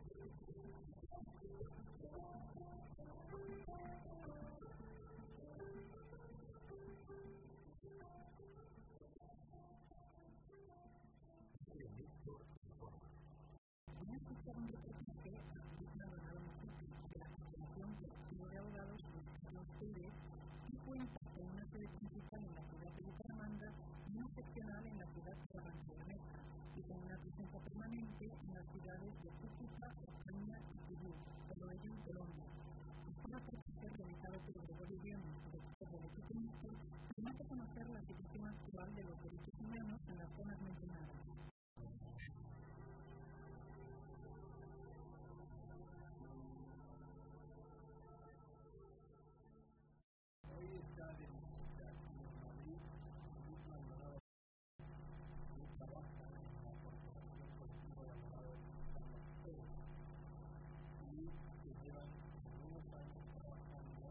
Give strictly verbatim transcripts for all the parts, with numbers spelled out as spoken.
Seccional en la ciudad de Barranquilla y con una presencia permanente en las ciudades de Cúcuta, Ocaña y Tubú, todo ello en Colombia. Este reportaje realizado por Gregorio Guiones, director del Ecoquímico, permite conocer la situación actual de los derechos humanos en las zonas mencionadas. Hoy está de visita aquí en Madrid, trabaja en la Corporación Colectiva de Abogados y que llevan algunos años trabajando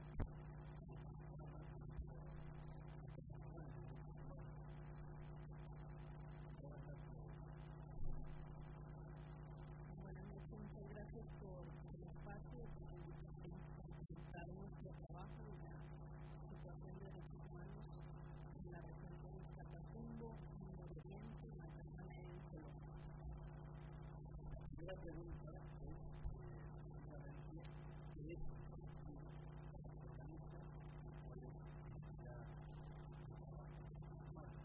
Buenas noches, muchas gracias por el espacio y por la invitación para presentar nuestro trabajo y la situación de derechos humanos en la región de Catatumbo, en el Oriente y la zona media de Colombia. La primera pregunta es precisamente qué es el colectivo que se organiza y cuál es la actividad de trabajo humano.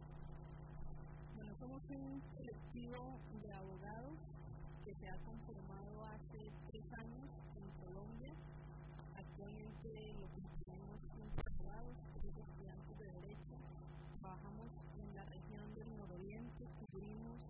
Bueno, somos un colectivo de abogados que se ha conformado hace tres años en Colombia. Actualmente lo componemos cinco abogados, tres estudiantes de Derecho. Trabajamos en la región del Nororiente, cubrimos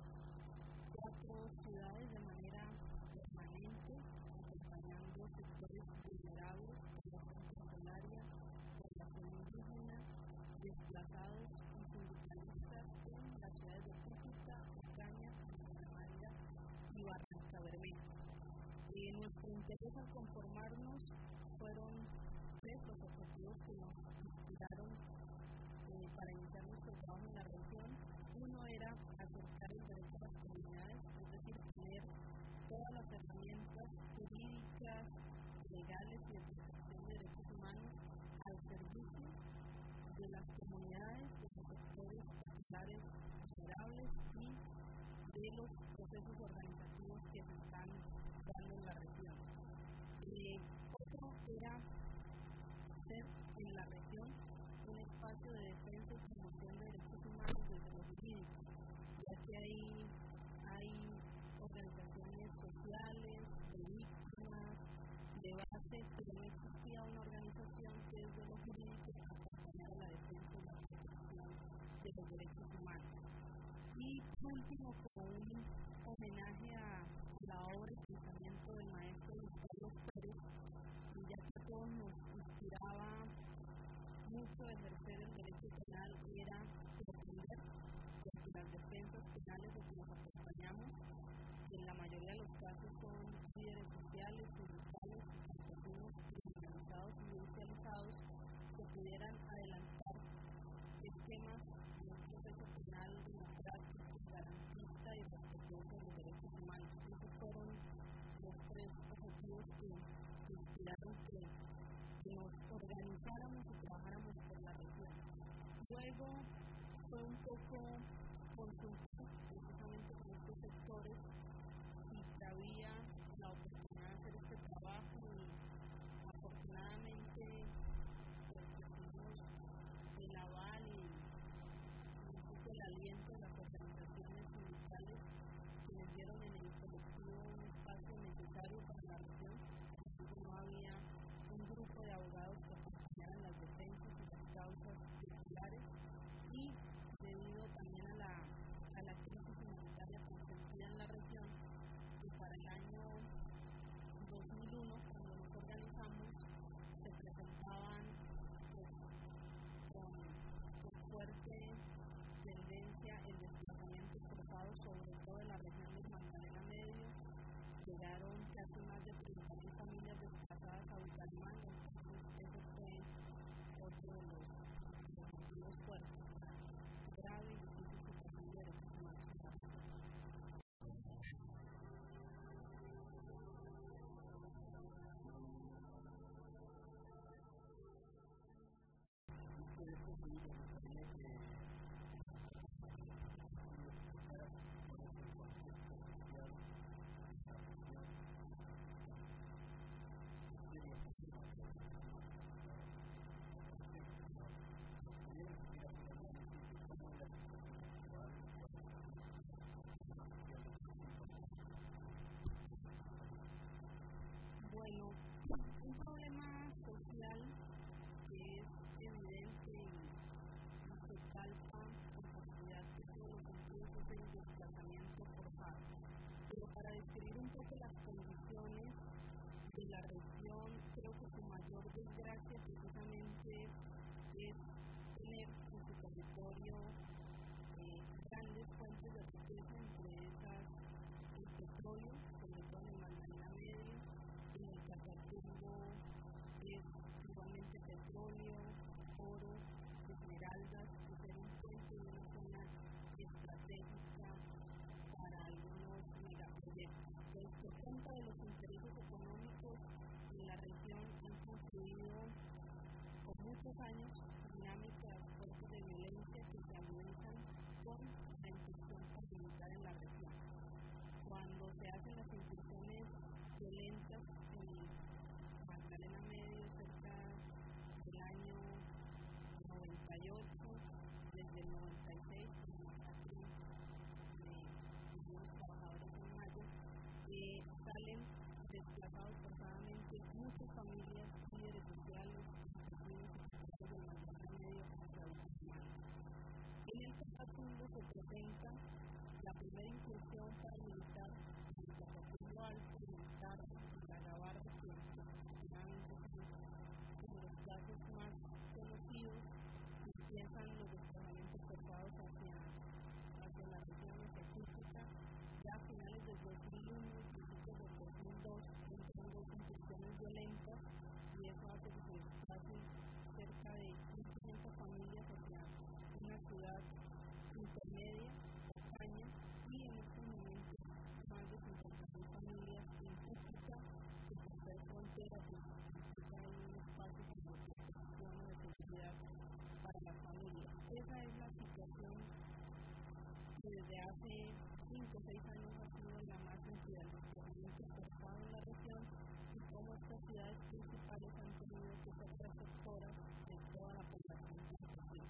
cuatro ciudades de manera permanente, acompañando sectores vulnerables, población carcelaria, población indígena, desplazados y sindicalistas en las ciudades de Cúcuta, Ocaña, Bucaramanga y Barranca Bermeja. Eh, nuestro interés al conformarnos fueron tres los objetivos que nos inspiraron eh, para iniciar nuestro trabajo en la región. Uno era acercar el derecho a las comunidades, es decir, tener todas las herramientas jurídicas, legales y de protección de derechos humanos al servicio de las comunidades, de los sectores populares vulnerables y de los procesos organizativos que se están dando en la región. Eh, otro era hacer en la región un espacio de defensa y promoción de derechos humanos desde lo jurídico, ya que ahí hay organizaciones sociales, de víctimas, de base, pero no existía una organización que desde lo jurídico acompañara la defensa y la protección de los derechos humanos. Y por último, como un homenaje a la obra y pensamiento del maestro Luis Carlos Pérez, ya que a todos nos inspiraba mucho ejercer el derecho penal era defender, porque las defensas penales de que nos acompañamos, en la mayoría de los casos son líderes sociales, sindicales y campesinos criminalizados y judicializados que pudieran adelantar esquemas de un proceso penal democrático, garantista y respetuoso de los derechos humanos. Esos fueron los tres objetivos que, que inspiraron que, que nos organizáramos y trabajáramos por la región. Luego fue un poco consultar precisamente con estos sectores si había la oportunidad de hacer este trabajo y afortunadamente pues, recibimos el aval y un poco el aliento de las organizaciones sindicales que nos dieron en el colectivo un espacio necesario para la región. No había un grupo de abogados que acompañaran las defensas y las causas populares y debido también a la, a la crisis humanitaria que se sentía en la región, que para el año bueno, un problema social que es evidente y se palpa con facilidad por todos los sentidos es el desplazamiento forzado. Pero para describir un poco las condiciones de la región, creo que su mayor desgracia precisamente es tener en su territorio eh, grandes fuentes de riqueza, entre esas el petróleo, sobre todo en el Magdalena Medio, en el Catatumbo es igualmente petróleo, oro, esmeraldas, que ser un puente de una zona estratégica para algunos megaproyectos. Entonces, por cuenta de los intereses económicos en la región han construido por muchos años dinámicas fuertes de violencia que se agudizan con la incursión militar en la región. Cuando se hacen las incursiones violentas en Magdalena Medio cerca del año noventa y ocho, desde el noventa y seis, con la masacre de algunos trabajadores en Mayo, eh, salen desplazados forzadamente muchas familias, líderes sociales, campesinos y populares del Magdalena Medio hacia Bucaramanga. En el Catatumbo se presenta la primera incursión paramilitar en el Catatumbo Alto, en el Carro, en la Gabarra, que afortunadamente son como los casos más conocidos, y empiezan los desplazamientos forzados hacia, hacia la región, hacia Cúcuta. Ya a finales del dos mil uno, principios del dos mil dos, entran dos incursiones violentas y eso hace que se desplacen cerca de mil quinientas familias hacia una ciudad intermedia, Ocaña, y en ese momento más de cincuenta mil familias en Cúcuta, que por ser frontera, pues implica ahí un espacio como de protección o de seguridad para las familias. Esa es la situación que desde hace cinco o seis años ha sido la más amplia del desplazamiento forzado en la región y cómo estas ciudades principales han tenido que ser receptoras de toda la población de la región.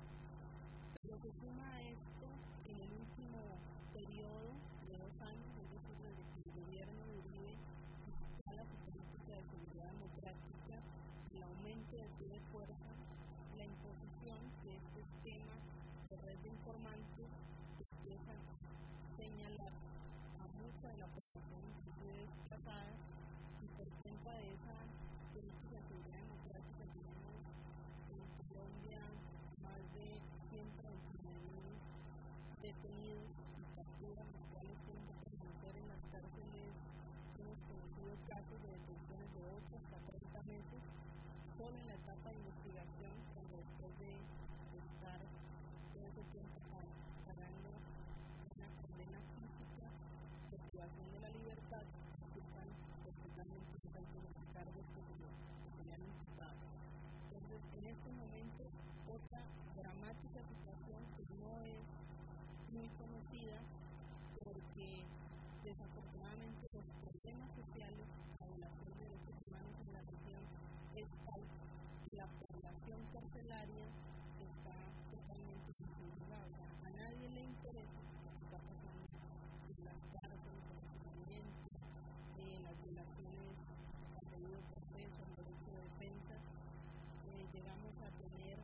Lo que suma a esto, en el último periodo de dos años, es decir, desde que el gobierno de Uribe instala su política de seguridad democrática, el aumento del pie de fuerza, la imposición de este esquema de red de informantes que empieza a señalar a mucha de la población inclusive desplazada, y por cuenta de esa política de seguridad democrática tenemos en Colombia más de ciento veintinueve mil detenidos y capturas, los cuales tienen que permanecer en las cárceles. Hemos conocido casos de detenciones de ocho hasta treinta meses, solo en la etapa de investigación, cuando después de estar todo ese tiempo pagando una condena física de privación de la libertad, resultan totalmente inocentes de los cargos que se, que se le han imputado. Entonces, en este momento, otra dramática situación que no es muy conocida, porque desafortunadamente los problemas sociales, la violación de derechos humanos en la región es tal que la población carcelaria está totalmente insensibilizada. A nadie le interesa lo que está pasando en las cárceles, en los movimientos, eh, las violaciones al debido proceso, al derecho de defensa. Eh, llegamos a tener,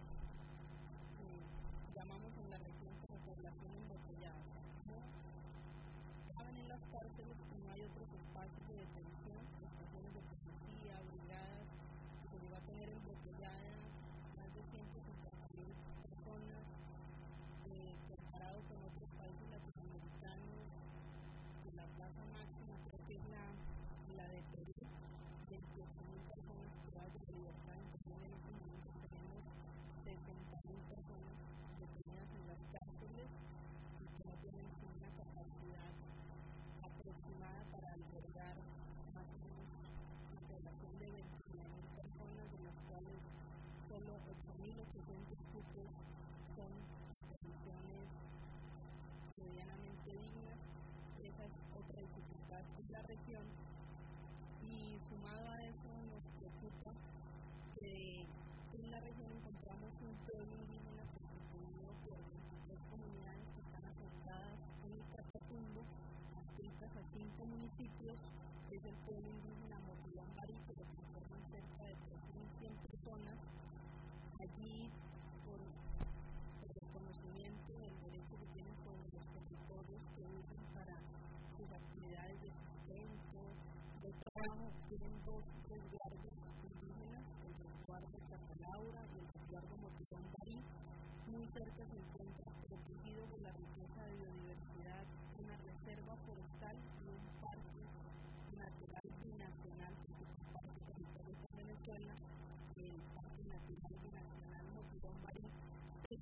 eh, llamamos en la región como población embotellada. No caben en las cárceles y no hay otros espacios de detención, estaciones de policía, brigadas, se llegó a tener embotellada más de ciento cincuenta mil personas, eh, comparado con otros países latinoamericanos. La tasa máxima creo que es la, la de Perú, veintiocho mil personas privadas de libertad. En Colombia en este momento tenemos sesenta mil personas detenidas en las cárceles y que no tienen ninguna capacidad aproximada para albergar más o menos una población de veintinueve mil personas, de las cuales solo ocho mil ochocientos cupos son condiciones medianamente dignas. Esa es otra dificultad en la región, y sumado a eso nos preocupa que en la región encontramos un pueblo indígena constituido por veintitrés comunidades que están asentadas en el Catatumbo, adscritas a cinco municipios. Es el pueblo indígena Motilón Barí, que lo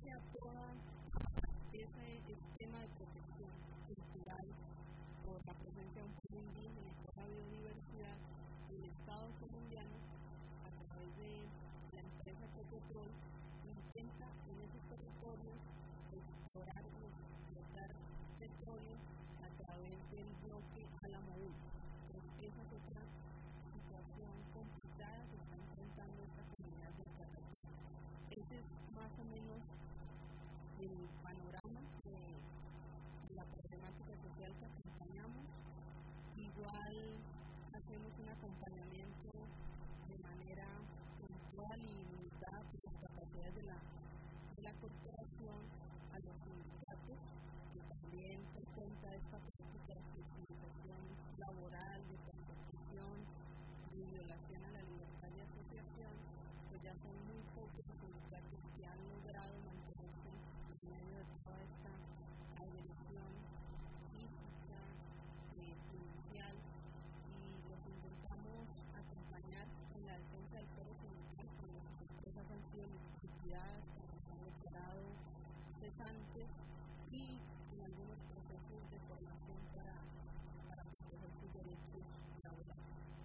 a todo ese esquema de protección cultural por la presencia de un pueblo indígena y por la biodiversidad, el Estado colombiano, a través de la empresa Ecopetrol, intenta en esos territorios explorar y explotar petróleo a través del bloque Álamo uno. Entonces, esa es otra situación complicada que está enfrentando esta comunidad del Catatumbo. Ese es más o menos el panorama de, de la problemática social que acompañamos. Igual hacemos un acompañamiento de manera puntual y limitada por las capacidades de la, de la corporación a los sindicatos, que también por cuenta de esta política de flexibilización laboral, de persecución, de violación a la libertad de asociación, pues ya son muy pocos los sindicatos que han logrado mantenerse en medio de toda esta agresión física, eh, judicial, y los intentamos acompañar en la defensa del pueblo sindical cuando sus empresas han sido liquidadas, cuando se han declarado cesantes y en algunos procesos de formación para, para proteger sus derechos laborales.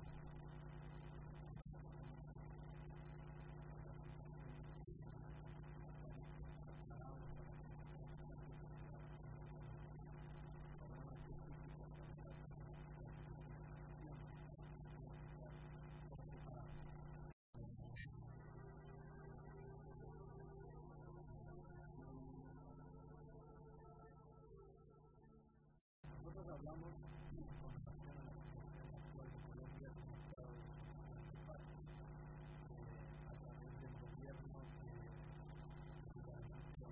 Nosotros hablamos con relación a la situación actual de Colombia como Estado de parte, eh, a través del gobierno que la nación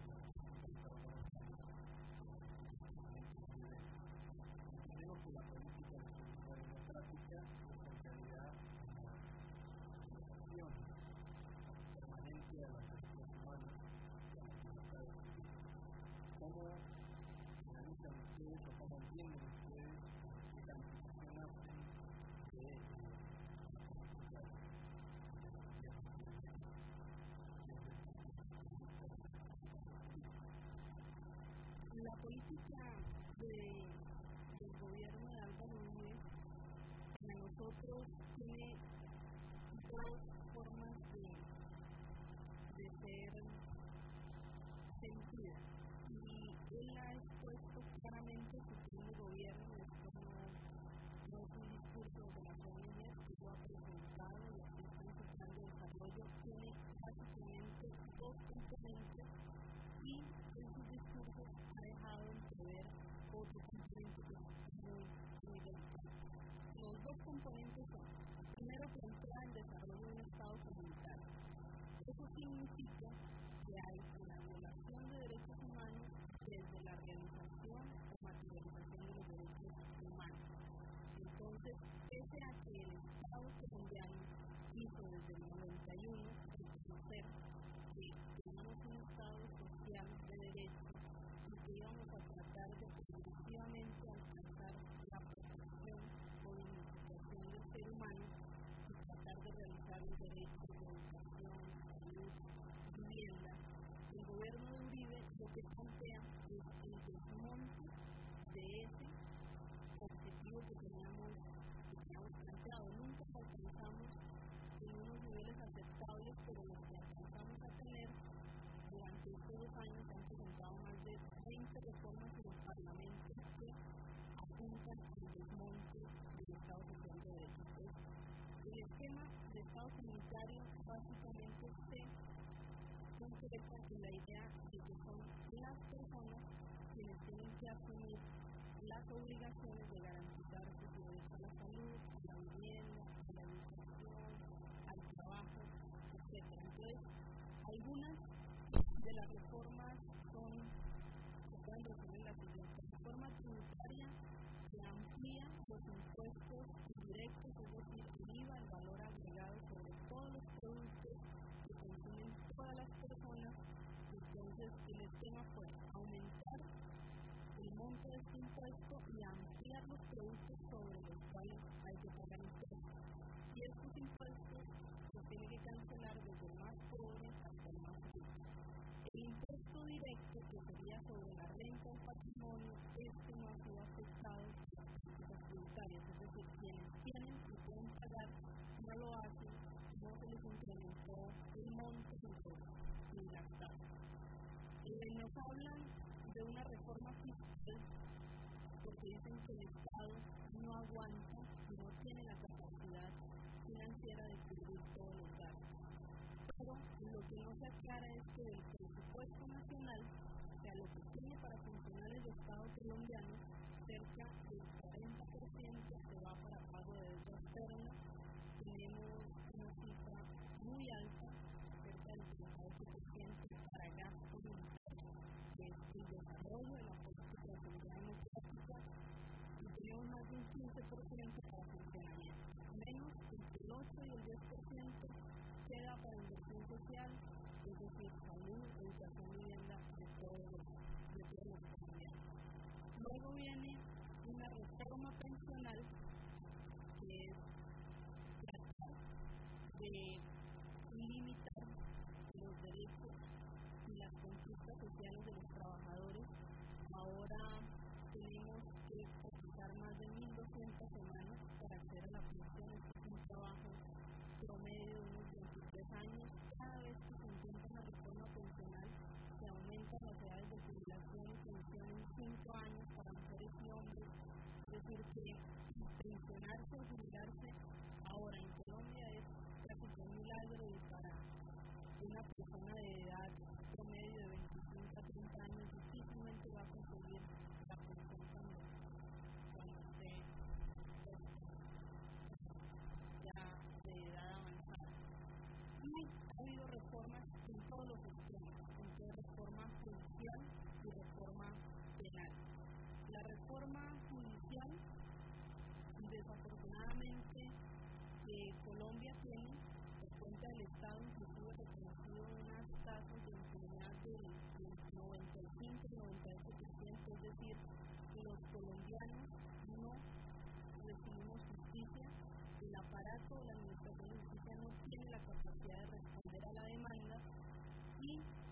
entendemos que la política de seguridad democrática es en realidad una violación permanente a los derechos humanos y a las libertades civiles. ¿Cómo analizan ustedes o cómo entienden ustedes qué calificación hacen de eh, la política de, del gobierno de Álvaro Uribe para nosotros tiene dos formas de, de ser sentida, y él ha expuesto claramente su plan de gobierno. Esto no, no es un discurso de las O N Ges que lo ha presentado, y así está en su plan de desarrollo. Tiene básicamente dos componentes, y en sus discursos ha dejado entrever otro componente que es muy, muy delicado. Los dos componentes son, primero, que entra el desarrollo de un Estado comunitario. Eso significa que hay una violación de derechos humanos desde la realización o materialización de los derechos humanos. Entonces, pese a que el Estado colombiano hizo desde el noventa y uno reconocer que teníamos un Estado social de derecho y que íbamos a tratar de progresivamente alcanzar la protección o dignificación del ser humano y tratar de realizar los derechos de educación, salud, vivienda, el gobierno de Uribe lo que plantea es el desmonte de ese objetivo que teníamos, que teníamos planteado. Nunca lo alcanzamos en unos niveles aceptables, pero lo que alcanzamos a tener durante estos dos años han presentado más de veinte reformas en el Parlamento que apuntan al desmonte del Estado social de derecho. Entonces, el esquema de Estado comunitario básicamente se concreta en la idea de que son las personas quienes tienen que asumir las obligaciones de garantizar su derecho a la salud, a la vivienda, a la educación, al trabajo, etcétera. Entonces, algunas de las reformas son, se pueden resumir en la siguiente: reforma tributaria que amplía los impuestos directos, es decir, el I V A, el valor agregado sobre todos los productos que consumen todas las personas. Entonces, el esquema fue aumentar el monto de este impuesto y ampliar los productos sobre los cuales hay que pagar impuestos. Y estos impuestos los tiene que cancelar desde el más pobre hasta el más rico. El impuesto Eh, nos hablan de una reforma fiscal porque dicen que el Estado no aguanta y no tiene la capacidad financiera de cubrir todos los gastos. Pero lo que no se aclara es que del presupuesto nacional, o sea, lo que tiene para funcionar el Estado colombiano, cerca del cuarenta por ciento se va para pago de deuda externa. Tenemos una cifra muy alta, cerca del treinta y ocho por ciento para gasto militar, que es el desarrollo de la política de seguridad democrática, y tenemos más de un quince por ciento para funcionamiento. Menos entre el ocho y el diez por ciento queda para inversión social, es decir, salud, educación, vivienda, de todos los colombianos. Luego viene una reforma pensional que es tratar de limitar los derechos y las conquistas sociales de los trabajadores. Ahora tenemos que cotizar más de mil doscientas semanas para acceder a la pensión. Este es un trabajo promedio de unos veintitrés años. Cada vez que se intenta una reforma pensional se aumentan las edades de jubilación y pensión en cinco años para mujeres y hombres. Es decir, que pensionarse o jubilarse ahora en Colombia es casi que un milagro, y para una persona de edad promedio de veinticinco a treinta años difícilmente va a conseguir la pensión cuando, cuando esté pues, ya de edad avanzada. Y ha habido reformas en todos los sistemas, entre reforma judicial y reforma penal. La reforma judicial, desafortunadamente, eh, Colombia tiene, por cuenta del Estado, inclusive reconocido unas tasas de impunidad del noventa y cinco a noventa y ocho por ciento, es decir, los colombianos no recibimos justicia, el aparato de la Administración de Justicia no tiene la capacidad de responder a la demanda, y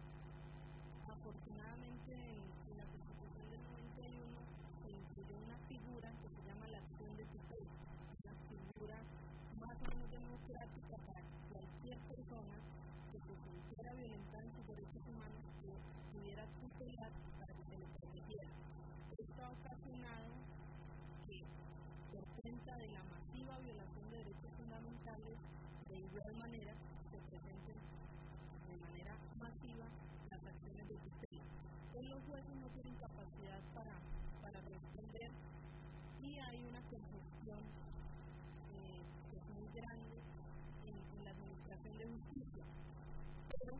afortunadamente en, en la Constitución del noventa y uno se incluyó una figura que se llama la acción de tutela, una figura más o menos democrática para que cualquier persona que se sintiera violentada en sus derechos humanos pudiera tutelar para que se le protegiera. Esto ha ocasionado que, por cuenta de la masiva violación de derechos fundamentales, de igual manera se presenten de manera masiva las acciones de tutela. Pues los jueces no tienen capacidad para, para responder, y hay una congestión eh, que es muy grande en, en la Administración de Justicia. Pero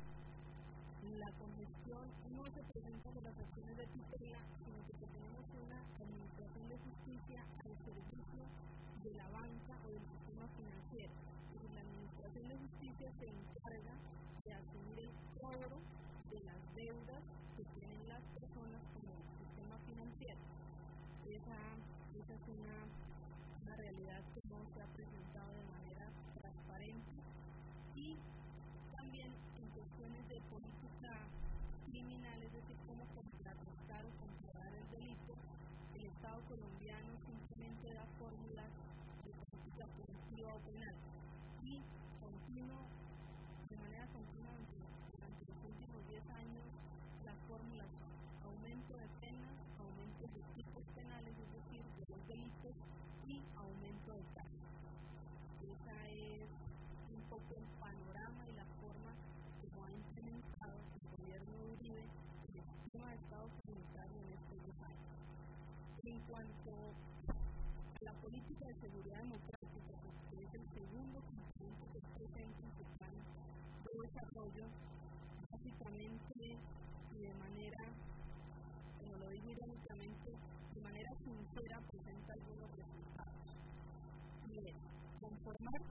la congestión no se presenta por las acciones de tutela, sino que tenemos una Administración de Justicia al servicio de la banca o del sistema financiero. Y la Administración de Justicia se encarga de asumir el cobro de las deudas que tienen las personas como el sistema financiero. Esa, esa es una, una realidad que no se ha presentado de manera transparente. Y también en cuestiones de política criminal, es decir, cómo contrarrestar o controlar el delito, el Estado colombiano simplemente da fórmulas de política punitiva o penal, y continuo, de manera continua durante los últimos diez años, las fórmulas son aumento de penas, aumento de tipos penales, es decir, de los delitos, y aumento de tasas. Esa es un poco el panorama y la forma como ha implementado el gobierno de Uribe el esquema de Estado comunitario en estos dos años. En cuanto a la política de seguridad democrática, que es el segundo componente que presenta en su plan de desarrollo, básicamente y de manera, como lo digo irónicamente, de manera sincera presenta algunos resultados. Y es conformar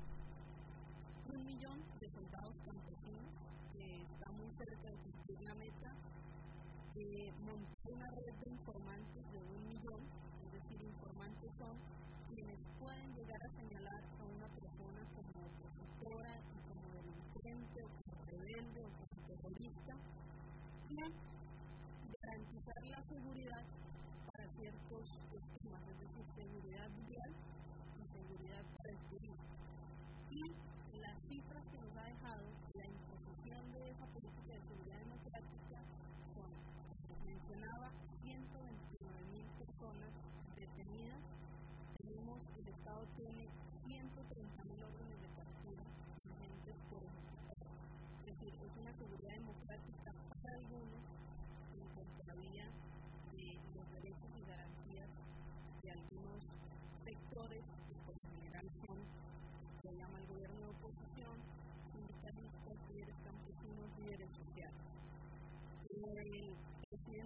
un millón de soldados campesinos, que está muy cerca de cumplir la meta, eh, montar una red de informantes de un millón, es decir, informantes son quienes pueden llegar a señalar a una persona como opositora y como delincuente o como rebelde o como terrorista, y garantizar la seguridad para ciertos esquemas, es decir, seguridad vial y seguridad para el turismo. Y las cifras que nos ha dejado la imposición de esa política de seguridad democrática son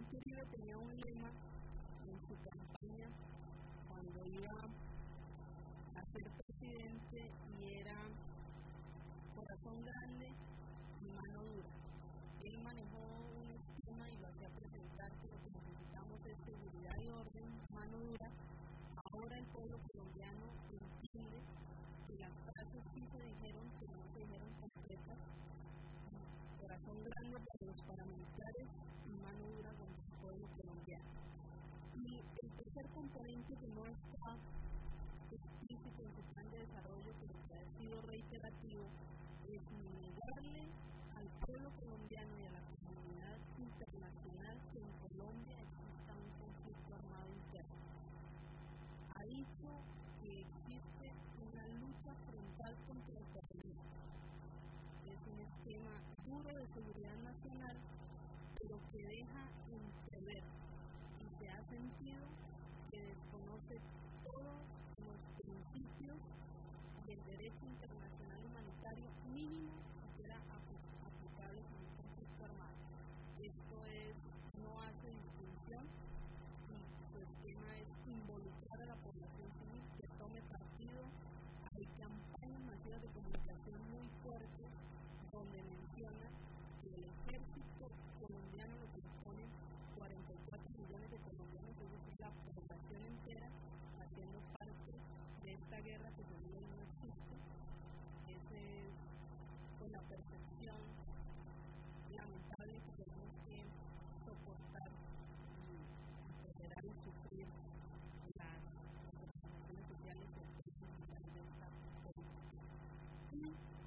presidente Uribe tenía un lema en su campaña cuando iba a ser presidente y era corazón grande y mano dura. Él manejó un esquema y lo hacía presentar que lo que necesitamos es seguridad y orden, mano dura. Ahora el pueblo colombiano entiende que las frases sí se dijeron, pero no se dijeron completas. Corazón grande para los paramilitares y mano dura contra el pueblo colombiano. Y el tercer componente que no está explícito en su plan de desarrollo, pero que ha sido reiterativo, es negarle al pueblo colombiano y a la comunidad internacional que en Colombia exista un conflicto armado interno. Ha dicho que existe una lucha frontal contra el terrorismo. Es un esquema duro de seguridad nacional, pero que deja entrever y se ha sentido que desconoce todos los principios del derecho internacional humanitario mínimo que era aplicable en un conflicto armado. Esto es, no hace distinción y su esquema es involucrar a la población civil que tome partido. Hay campañas masivas de comunicación muy fuertes donde menciona que el ejército colombiano lo compone cuarenta y cuatro millones de colombianos, es decir, la población entera haciendo parte de esta guerra que todavía no existe. Esa es pues, la percepción lamentable que tenemos que soportar y tolerar y sufrir las organizaciones sociales y el de esta política. Y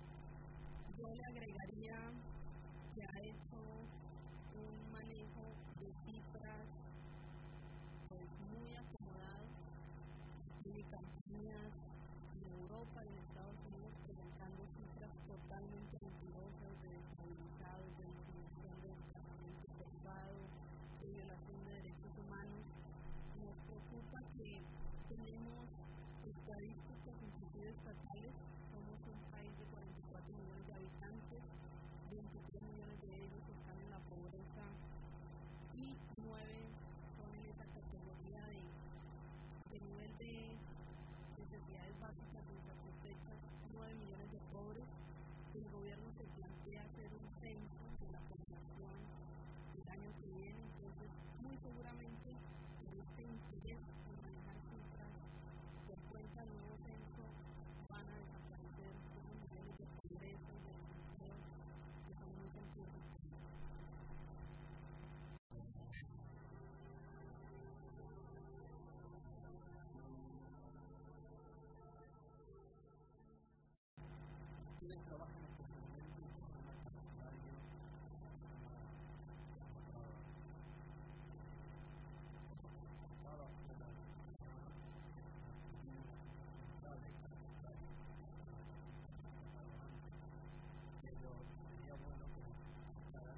yo le agregaría que ha hecho un manejo de cifras pues muy acomodado. Tiene campañas en Europa y en Estados Unidos presentando cifras totalmente mentirosas de desmovilizados, de disminución de desplazamiento forzado, de violación de derechos humanos. Nos preocupa que tenemos estadísticas inclusive estatales. Somos un país de cuarenta y cuatro millones de habitantes, veintitrés millones de ellos están en la pobreza y nueve son en esa categoría de, de nivel de necesidades básicas insatisfechas, nueve millones de pobres. El gobierno se plantea hacer un censo de la población el año que viene, entonces muy seguramente en este interés en manejar cifras por cuenta del nuevo censo van a desaparecer unos niveles de pobreza y de desempleo que son muy sentidos. Quienes trabajan en este momento en forma calendario, pasada de la pero sería bueno que nos explicara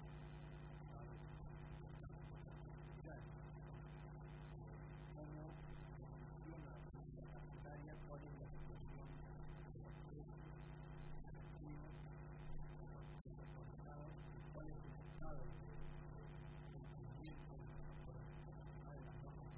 cómo funciona la calendaria, cuál es la situación de los precios activos, los coordinados, cuál es el estado de cumplimiento de las normas.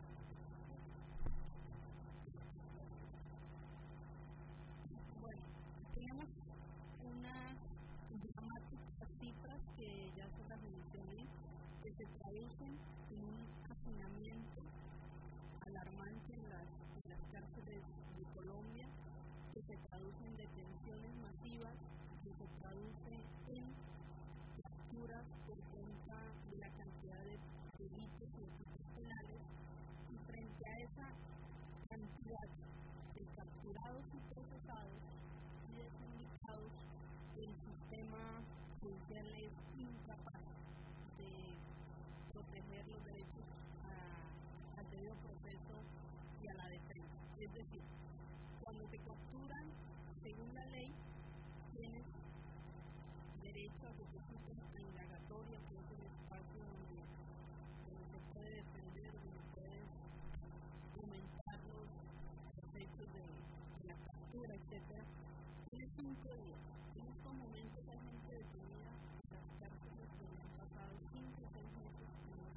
Bueno, tenemos unas dramáticas cifras que ya se las mencioné, que se traducen en un hacinamiento alarmante en las, en las cárceles de Colombia, que se traduce en detenciones masivas, que se traduce en capturas por cuenta de la cantidad de delitos y delitos penales, y frente a esa cantidad de capturados y procesados y de sindicados, el sistema judicial es incapaz de proteger los derechos a, al debido proceso y a la defensa. Es decir, cuando te capturan, según la ley, tienes derecho a que te citen a indagatoria, que es el espacio donde, donde se puede defender, donde puedes comentar los, los hechos de, de la captura, etcétera. Tienes cinco días. En estos momentos hay gente detenida en las cárceles donde han pasado cinco o seis meses y no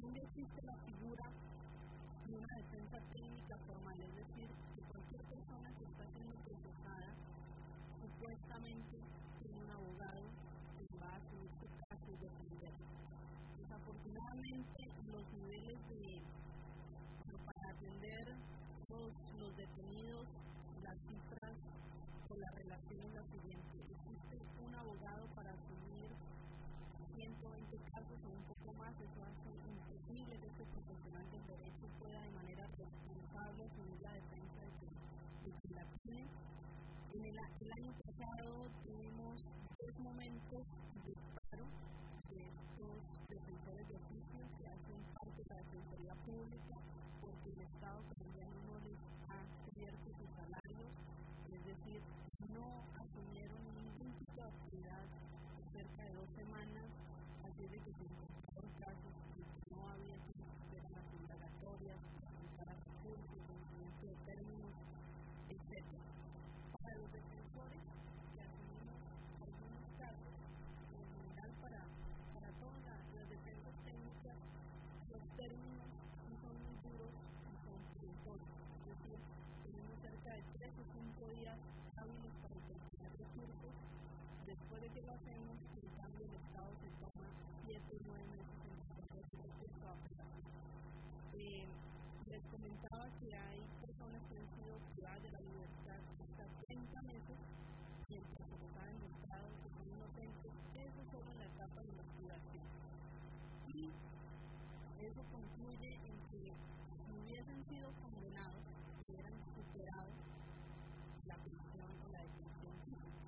Colombia existe la figura de una defensa técnica formal, es decir, que cualquier persona que está siendo procesada supuestamente tiene un abogado que va a asumir su caso y defender. Desafortunadamente, los niveles de, para atender los, los detenidos, las cifras o la relación es la siguiente: existe un abogado para asumir ciento veinte casos o un poco más. Eso hace imposible que este profesional del derecho pueda de manera responsable asumir la defensa de quien, de quien la tiene. En el, el año pasado tuvimos tres momentos de paro de estos defensores de oficio que hacen parte de la Defensoría Pública porque el Estado colombiano no les ha cubierto sus salarios, es decir, no asumieron ningún tipo de actividad por cerca de dos semanas, así de que se encontraron casos de que no había que asistir a las indagatorias, presentar a recursos, conocimiento de términos, etcétera. Para los defensores que asumimos algunos casos, en general para, para todas la, las defensas técnicas, los términos sí son muy duros y son perentorios, es decir, tenemos cerca de tres o cinco días hábiles para obtener recursos. Después de que lo hacemos, en cambio el Estado se toma siete o nueve meses en resolver el recurso a apelación. Eh, les comentaba que hay personas que han sido privadas de la libertad hasta treinta meses mientras se les ha demostrado que son inocentes, eso solo en la etapa de investigación. Y eso concluye en que si hubiesen sido condenados, hubieran superado la prisión o la detención física.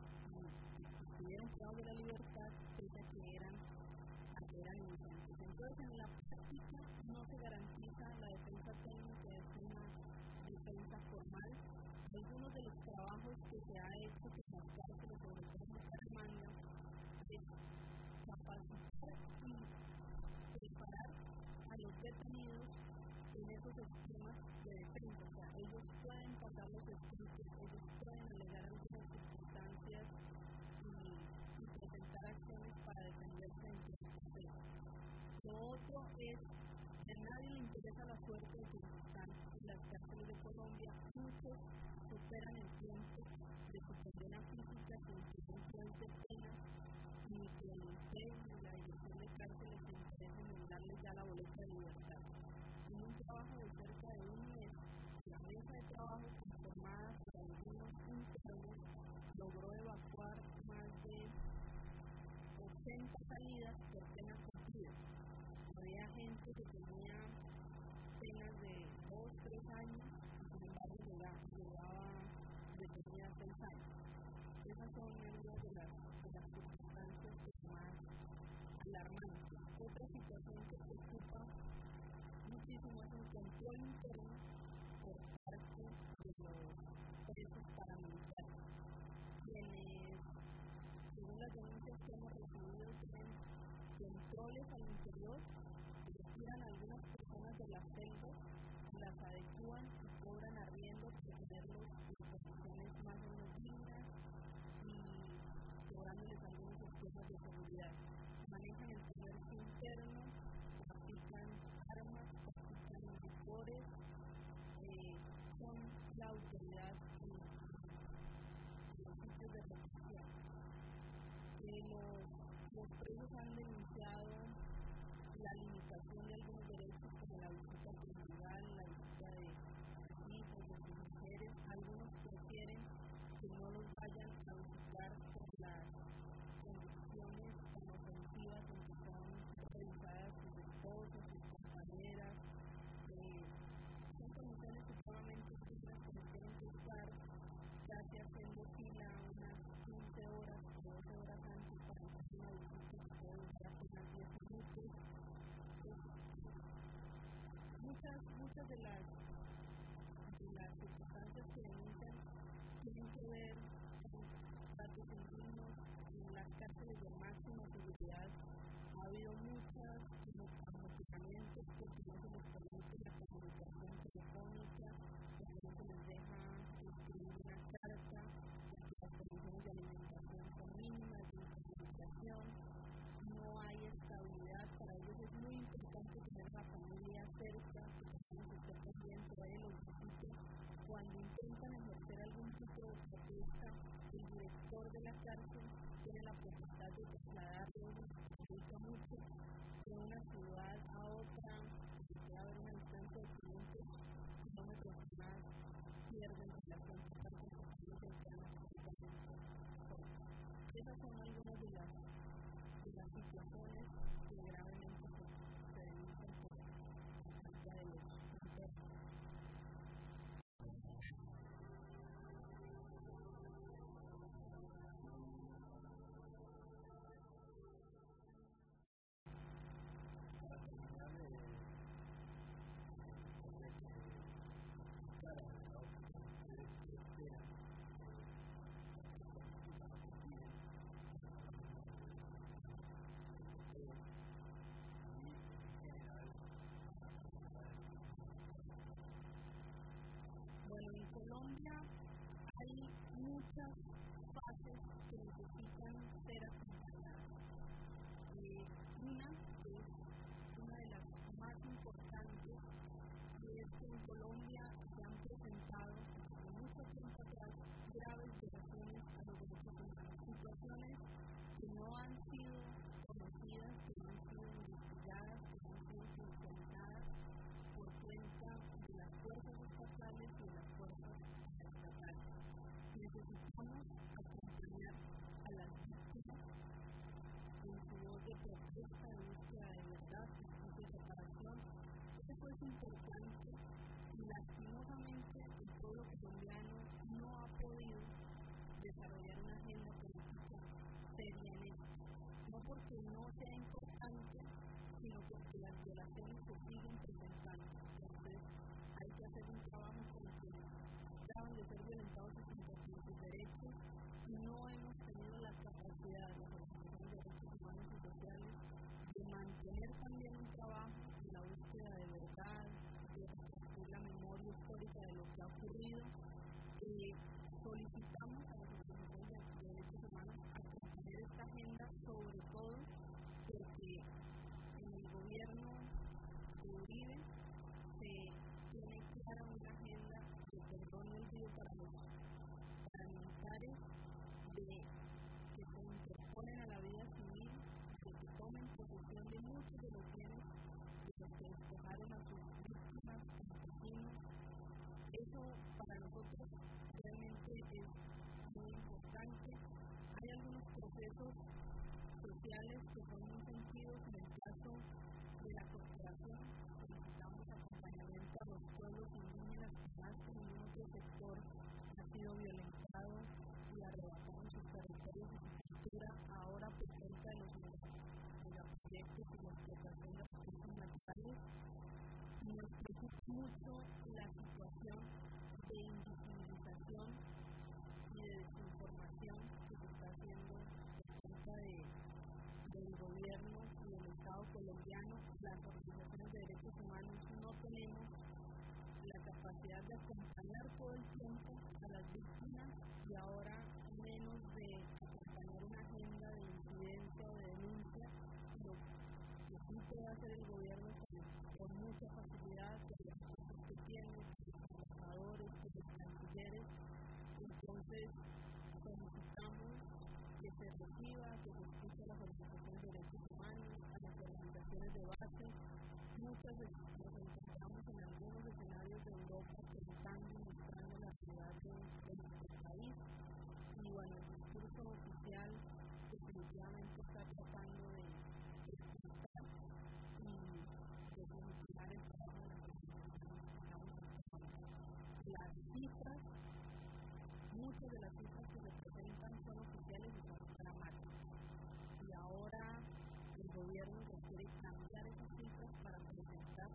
Y estuvieron privados de la libertad pese a que eran, a que eran inocentes. Entonces, en la práctica no se garantiza la defensa técnica, es una defensa formal. Algunos de los trabajos que se ha hecho con las cárceles, sobre todo en Bucaramanga, es capacitar y preparar a los detenidos en esos esquemas de defensa. O sea, ellos pueden pasar los escritos, ellos pueden alegar algunas circunstancias y, y presentar acciones para defenderse ante el proceso. Lo otro es que a nadie le interesa la suerte de quienes están en las cárceles de Colombia. Muchos superan el tiempo de su condena física sin que un juez de penas ni que el INPEC ni la dirección de cárceles se interesen en darles ya la boleta de libertad. En un trabajo de cerca de un mes, la mesa de trabajo conformada por algunos internos logró evacuar más de ochenta salidas por pena cumplida. Había gente que tenía penas de dos, tres años y sin embargo llevaba detenida seis años. Esas son algunas de las, de las circunstancias más alarmantes. Otra situación que preocupa muchísimo es el control interno por parte de los presos paramilitares, quienes, según las denuncias que hemos recibido, tienen controles al interior, retiran a algunas personas de las celdas, las adecúan y cobran arriendo para tenerlos en condiciones más o menos dignas y cobrándoles algunos esquemas de seguridad. Manejan el comercio interno, trafican armas, trafican licores, eh, con la autoridad en, en los sitios de recepción. Eh, los, los presos han denunciado la limitación de algunos derechos como la visita conjugal, la visita de sus hijos, de sus mujeres. Algunos prefieren que no los vayan a visitar por las condiciones tan ofensivas en que son revisadas sus esposas, sus compañeras. Eh, son condiciones supremamente dignas que les tienen que estar casi haciendo fila unas quince horas o doce horas antes para hacer una visita que puede durar apenas diez minutos. Muchas, muchas de las, de las circunstancias que denuncian tienen que ver con tratos indignos. En las cárceles de máxima seguridad ha habido muchos amotinamientos porque no se les permite la comunicación telefónica, porque no se les deja escribir una carta, porque las condiciones de alimentación son mínimas, de comunicación, no hay estabilidad. Para ellos es muy importante que cerca, que tenemos que estar pendientes de los visitos. Cuando intentan ejercer algún tipo de protesta, el director de la cárcel tiene la potestad de trasladarlos, implica mucho de una ciudad a otra, puede haber una distancia de quinientos kilómetros más, pierden relación con tantos partidos cercanos. Esas son algunas de las, de las situaciones que gravemente se, se denuncian por la falta de los internos. Bueno, en Colombia hay muchas fases que necesitan ser acompañadas. Eh, una es una de las más importantes, y es que en Colombia se han presentado desde mucho tiempo atrás graves violaciones a los derechos humanos, situaciones que no han sido conocidas, que no han sido investigadas, que no han sido judicializadas por cuenta de las fuerzas estatales y de las fuerzas estatales. Necesitamos acompañar a las víctimas en su voz de protesta, de búsqueda de verdad, justicia y reparación. Eso es importante y lastimosamente el pueblo colombiano no ha podido desarrollar una agenda política seria en esto. No porque no sea importante, sino porque las violaciones se siguen presentando. Entonces hay que hacer un trabajo con quienes acaban de ser violentados en sus derechos y no hemos tenido la capacidad, las organizaciones de derechos humanos y sociales, de mantener también un trabajo en la búsqueda de verdad, de reconstruir la memoria histórica de lo que ha ocurrido. Eh, solicitamos a las organizaciones de derechos humanos acompañar esta agenda, sobre todo porque en el gobierno de Uribe se tiene clara una agenda de perdón y olvido para los paramilitares, de que se interponen a la vida civil, de que tomen posesión de muchos de los bienes de los que despojaron a sus víctimas campesinos. Eso para nosotros realmente es muy importante. Hay algunos procesos sociales que son muy sentidos. En el caso de la corporación, solicitamos acompañamiento a los pueblos indígenas que más que ningún otro sector ha sido violentado y arrebatado en sus territorios y su cultura, ahora por cuenta de los megaproyectos y la explotación de recursos naturales. Y nos preocupa mucho la situación de invisibilización y de desinformación que se está haciendo por cuenta de, del gobierno y del Estado colombiano. Las organizaciones de derechos humanos no tenemos la capacidad de acompañar todo el tiempo a las víctimas y ahora menos de acompañar una agenda de incidencia o de denuncia. Lo que sí puede hacer el gobierno con, con mucha facilidad, con los recursos que tiene, con los trabajadores, con los cancilleres. Entonces solicitamos que se reciba, que se escuche a las organizaciones de derechos humanos, a las organizaciones de base. Muchas veces nos encontramos en algunos escenarios de Europa contando y mostrando la realidad de, de nuestro país. Y bueno, el discurso oficial definitivamente está tratando de explicar y de legitimar el trabajo de las organizaciones que estamos haciendo. Las cifras, muchas de las cifras que se presentan son oficiales y son dramáticas. Y ahora el gobierno quiere cambiar esas cifras para presentar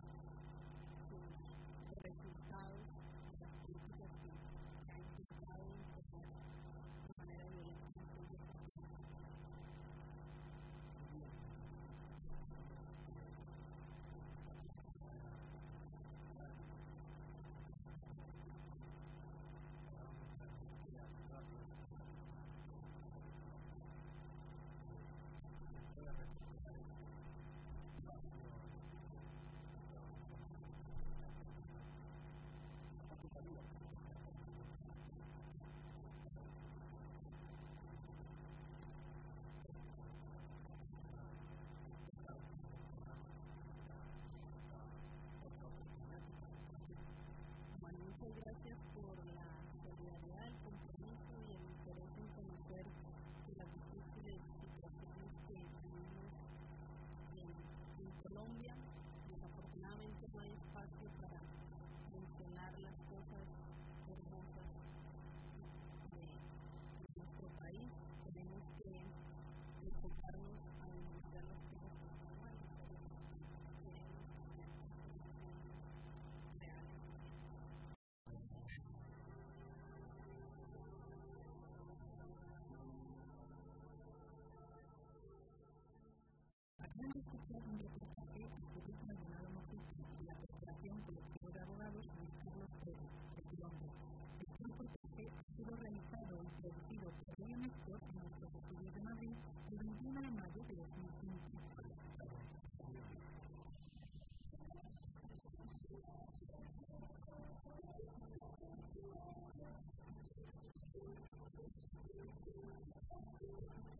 sus resultados de las políticas que ha intentado imponer de manera violenta en el gobierno. Gracias.